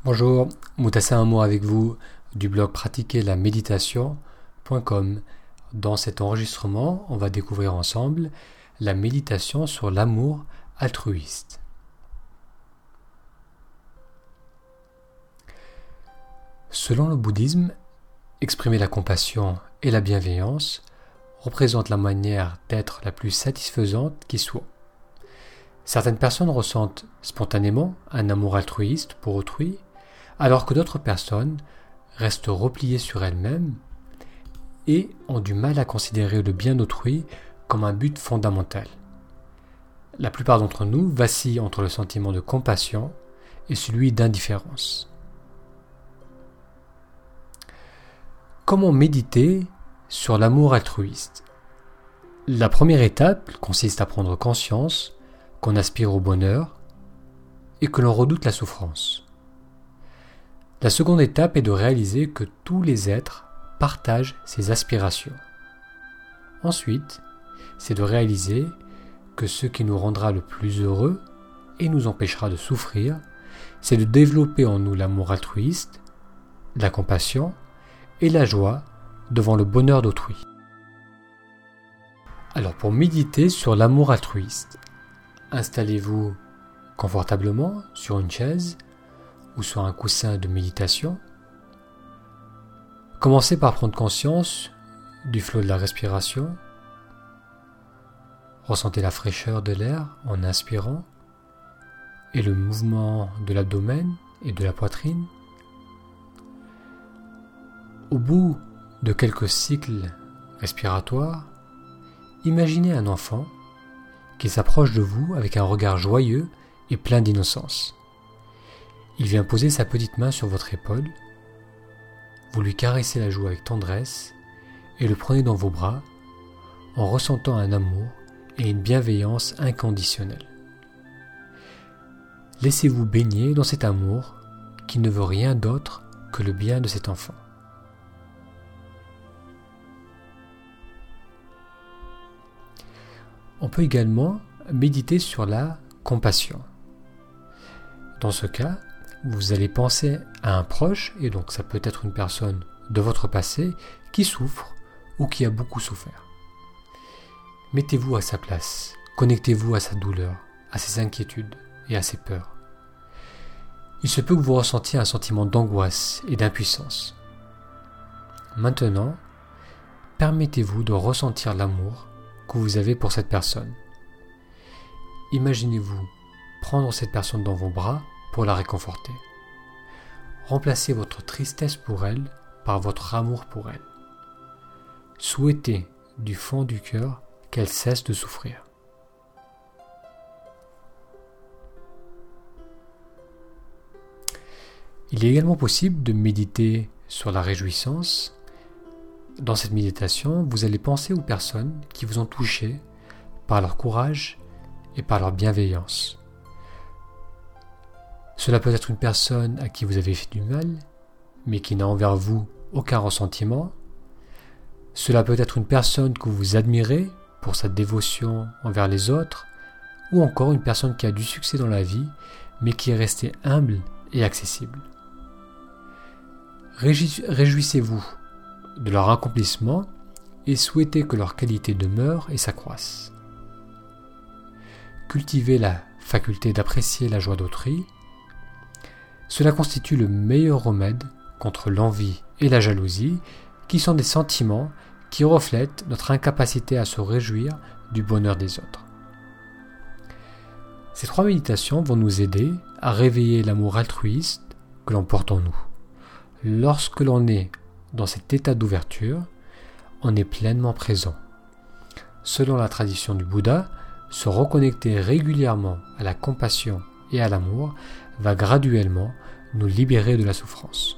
Bonjour, Moutassar Amour avec vous du blog pratiquerlaméditation.com. Dans cet enregistrement, on va découvrir ensemble la méditation sur l'amour altruiste. Selon le bouddhisme, exprimer la compassion et la bienveillance représente la manière d'être la plus satisfaisante qui soit. Certaines personnes ressentent spontanément un amour altruiste pour autrui, alors que d'autres personnes restent repliées sur elles-mêmes et ont du mal à considérer le bien d'autrui comme un but fondamental. La plupart d'entre nous vacillent entre le sentiment de compassion et celui d'indifférence. Comment méditer sur l'amour altruiste ? La première étape consiste à prendre conscience qu'on aspire au bonheur et que l'on redoute la souffrance. La seconde étape est de réaliser que tous les êtres partagent ces aspirations. Ensuite, c'est de réaliser que ce qui nous rendra le plus heureux et nous empêchera de souffrir, c'est de développer en nous l'amour altruiste, la compassion et la joie devant le bonheur d'autrui. Alors pour méditer sur l'amour altruiste, installez-vous confortablement sur une chaise ou sur un coussin de méditation. Commencez par prendre conscience du flot de la respiration. Ressentez la fraîcheur de l'air en inspirant et le mouvement de l'abdomen et de la poitrine. Au bout de quelques cycles respiratoires, imaginez un enfant qui s'approche de vous avec un regard joyeux et plein d'innocence. Il vient poser sa petite main sur votre épaule, vous lui caressez la joue avec tendresse et le prenez dans vos bras en ressentant un amour et une bienveillance inconditionnelle. Laissez-vous baigner dans cet amour qui ne veut rien d'autre que le bien de cet enfant. On peut également méditer sur la compassion. Dans ce cas, vous allez penser à un proche, et donc ça peut être une personne de votre passé qui souffre ou qui a beaucoup souffert. Mettez-vous à sa place, connectez-vous à sa douleur, à ses inquiétudes et à ses peurs. Il se peut que vous ressentiez un sentiment d'angoisse et d'impuissance. Maintenant, permettez-vous de ressentir l'amour que vous avez pour cette personne. Imaginez-vous prendre cette personne dans vos bras pour la réconforter. Remplacez votre tristesse pour elle par votre amour pour elle. Souhaitez du fond du cœur qu'elle cesse de souffrir. Il est également possible de méditer sur la réjouissance. Dans cette méditation, vous allez penser aux personnes qui vous ont touché par leur courage et par leur bienveillance. Cela peut être une personne à qui vous avez fait du mal, mais qui n'a envers vous aucun ressentiment. Cela peut être une personne que vous admirez pour sa dévotion envers les autres, ou encore une personne qui a du succès dans la vie, mais qui est restée humble et accessible. Réjouissez-vous de leur accomplissement et souhaitez que leur qualité demeure et s'accroisse. Cultivez la faculté d'apprécier la joie d'autrui. Cela constitue le meilleur remède contre l'envie et la jalousie, qui sont des sentiments qui reflètent notre incapacité à se réjouir du bonheur des autres. Ces 3 méditations vont nous aider à réveiller l'amour altruiste que l'on porte en nous. Lorsque l'on est dans cet état d'ouverture, on est pleinement présent. Selon la tradition du Bouddha, se reconnecter régulièrement à la compassion et à l'amour va graduellement nous libérer de la souffrance.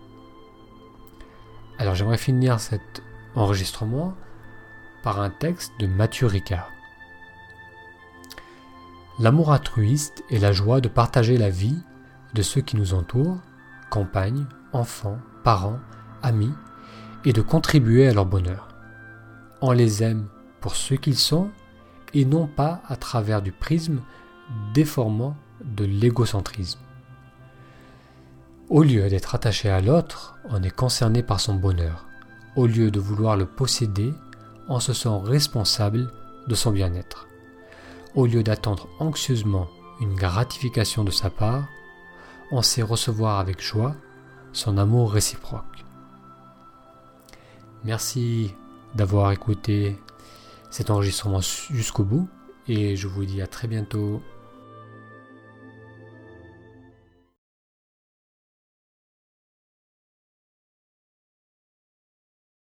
Alors j'aimerais finir cet enregistrement par un texte de Matthieu Ricard. L'amour altruiste est la joie de partager la vie de ceux qui nous entourent, compagne, enfants, parents, amis, et de contribuer à leur bonheur. On les aime pour ce qu'ils sont et non pas à travers du prisme déformant de l'égocentrisme. Au lieu d'être attaché à l'autre, on est concerné par son bonheur. Au lieu de vouloir le posséder, on se sent responsable de son bien-être. Au lieu d'attendre anxieusement une gratification de sa part, on sait recevoir avec joie son amour réciproque. Merci d'avoir écouté cet enregistrement jusqu'au bout et je vous dis à très bientôt.